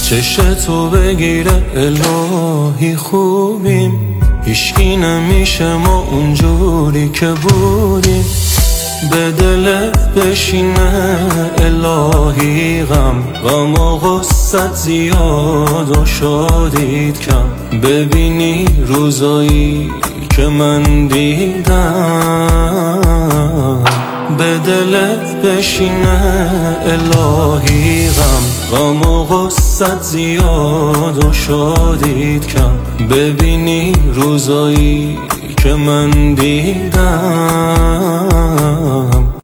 چشتو بگیره الهی خوبیم، هیچکی نمیشه ما اونجوری که بودیم. به دلت بشینه الهی غم و غصت زیاد و شادیت کم. ببینی روزایی که من دیدم، به دلت بشینه الهی غم و غصت زیاد و شادیت کم. ببینی روزایی که من دیدم.